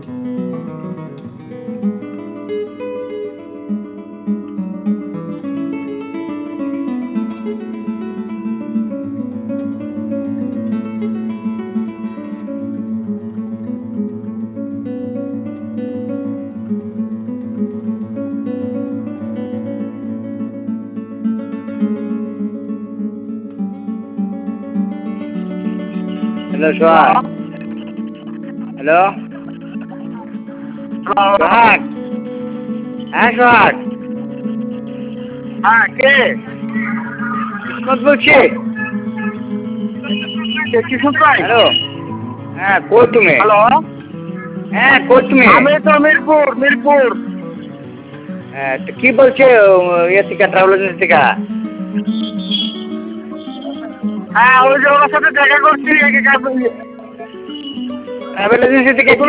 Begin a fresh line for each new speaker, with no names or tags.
Hello সোহাগ। Hello সোহাগ। হ্যাঁ সোহাগ।
হ্যাঁ, কে?
কিসমত বলছি।
কিশোর ভাই?
হ্যালো। হ্যাঁ, কই তুমি?
হ্যালো,
হ্যাঁ, কই তুমি?
আমি তো মিরপুর।
হ্যাঁ, তো কি বলছে ইয়ে থেকে ট্রাভেল এজেন্সি থেকে?
হ্যাঁ, ওই যে ওনার সাথে দেখা করছি।
ট্রাভেল এজেন্সি থেকে